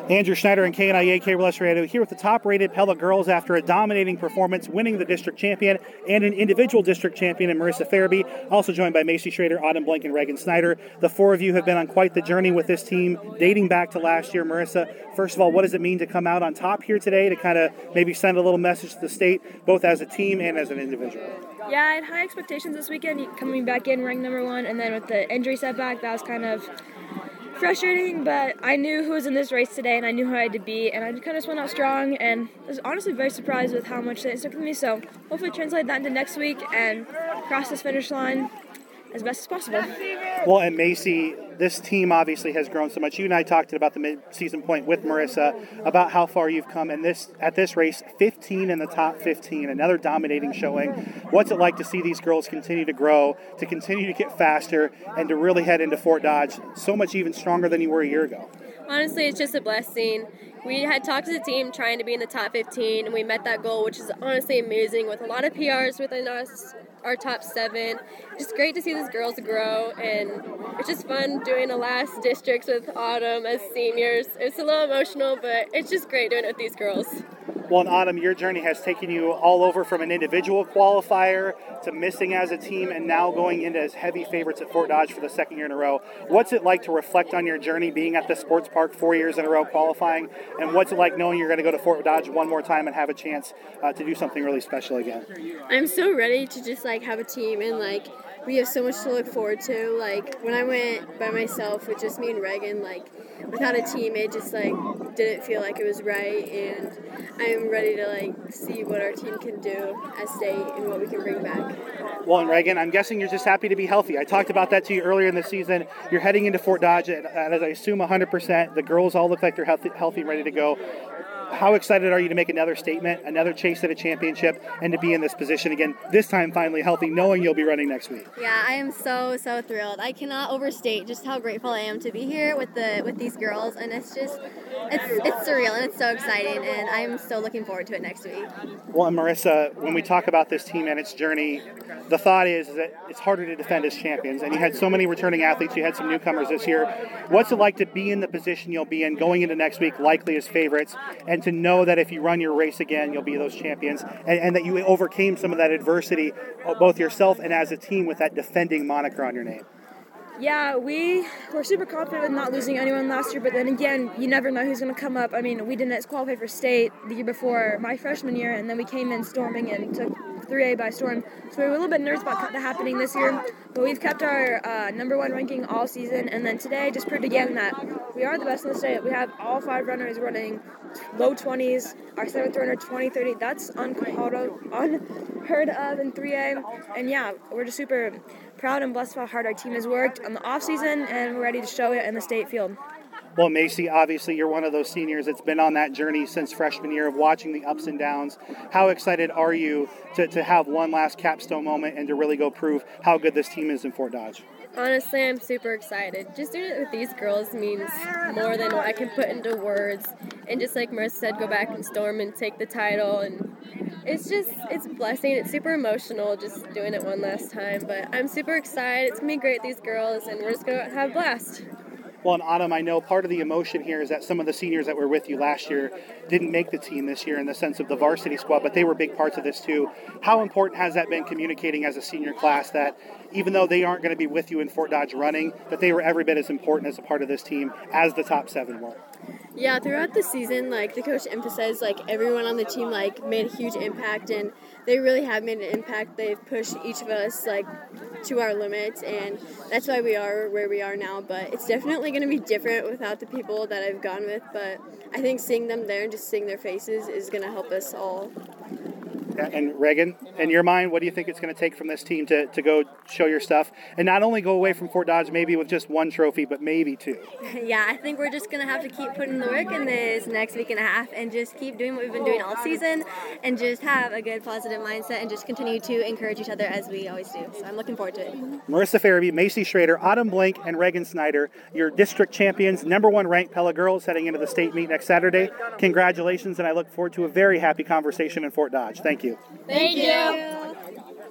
Andrew Schneider and KNIA Cable Radio here with the top-rated Pella girls after a dominating performance, winning the district champion and an individual district champion in Marissa Farabee. Also joined by Macy Schrader, Autumn Blank, and Reagan Snyder. The four of you have been on quite the journey with this team, dating back to last year. Marissa, first of all, what does it mean to come out on top here today to kind of maybe send a little message to the state, both as a team and as an individual? Yeah, I had high expectations this weekend, coming back in ranked number one, and then with the injury setback, that was kind of frustrating, but I knew who was in this race today, and I knew who I had to beat, and I kind of just went out strong, and I was honestly very surprised with how much they stuck with me, so hopefully translate that into next week and cross this finish line as best as possible. Well, and Macy, this team obviously has grown so much. You and I talked about the mid-season point with Marissa about how far you've come, and at this race, 15 in the top 15, another dominating showing. What's it like to see these girls continue to grow, to continue to get faster, and to really head into Fort Dodge so much even stronger than you were a year ago? Honestly, it's just a blessing. We had talked to the team trying to be in the top 15, and we met that goal, which is honestly amazing, with a lot of PRs within us, our top 7. Just great to see these girls grow, and it's just fun doing the last districts with Autumn as seniors. It's a little emotional, but it's just great doing it with these girls. Well, in Autumn, your journey has taken you all over from an individual qualifier to missing as a team and now going into as heavy favorites at Fort Dodge for the second year in a row. What's it like to reflect on your journey being at the sports park 4 years in a row qualifying, and what's it like knowing you're going to go to Fort Dodge one more time and have a chance to do something really special again? I'm so ready to just have a team, and we have so much to look forward to. When I went by myself with just me and Reagan, without a team, it just didn't feel like it was right, and I'm ready to see what our team can do as state and what we can bring back. Well, and Reagan, I'm guessing you're just happy to be healthy. I talked about that to you earlier in the season. You're heading into Fort Dodge at as I assume 100%. The girls all look like they're healthy, ready to go. How excited are you to make another statement, another chase at a championship, and to be in this position again, this time finally healthy, knowing you'll be running next week? Yeah, I am so thrilled. I cannot overstate just how grateful I am to be here with these girls, and it's surreal and it's so exciting, and I'm so looking forward to it next week. Well, and Marissa, when we talk about this team and its journey, the thought is that it's harder to defend as champions, and you had so many returning athletes, you had some newcomers this year. What's it like to be in the position you'll be in going into next week, likely as favorites, and to know that if you run your race again, you'll be those champions, and that you overcame some of that adversity, both yourself and as a team, with that defending moniker on your name? Yeah, we were super confident with not losing anyone last year, but then again, you never know who's going to come up. I mean, we didn't qualify for state the year before my freshman year, and then we came in storming and took 3A by storm. So we were a little bit nervous about that happening this year, but we've kept our number one ranking all season, and then today just proved again that we are the best in the state. We have all 5 runners running low 20s, our 7th runner 20-30. That's unheard of in 3A, and yeah, we're just super proud and blessed about how hard our team has worked on the off season, and we're ready to show it in the state field. Well, Macy, obviously you're one of those seniors that's been on that journey since freshman year of watching the ups and downs. How excited are you to have one last capstone moment and to really go prove how good this team is in Fort Dodge? Honestly, I'm super excited. Just doing it with these girls means more than what I can put into words. And just like Marissa said, go back and storm and take the title. And it's a blessing. It's super emotional just doing it one last time. But I'm super excited. It's going to be great, these girls, and we're just going to have a blast. Well, in Autumn, I know part of the emotion here is that some of the seniors that were with you last year didn't make the team this year in the sense of the varsity squad, but they were big parts of this too. How important has that been communicating as a senior class that even though they aren't going to be with you in Fort Dodge running, that they were every bit as important as a part of this team as the top 7 were? Yeah, throughout the season, the coach emphasized, everyone on the team, made a huge impact, and they really have made an impact. They've pushed each of us, to our limits, and that's why we are where we are now. But it's definitely going to be different without the people that I've gone with, but I think seeing them there and just seeing their faces is going to help us all. And Reagan, in your mind, what do you think it's going to take from this team to go show your stuff and not only go away from Fort Dodge maybe with just 1 trophy, but maybe 2? Yeah, I think we're just going to have to keep putting the work in this next week and a half and just keep doing what we've been doing all season and just have a good positive mindset and just continue to encourage each other as we always do. So I'm looking forward to it. Marissa Farabee, Macy Schrader, Autumn Blank, and Reagan Snyder, your district champions, number 1 ranked Pella girls heading into the state meet next Saturday. Congratulations, and I look forward to a very happy conversation in Fort Dodge. Thank you. Thank you.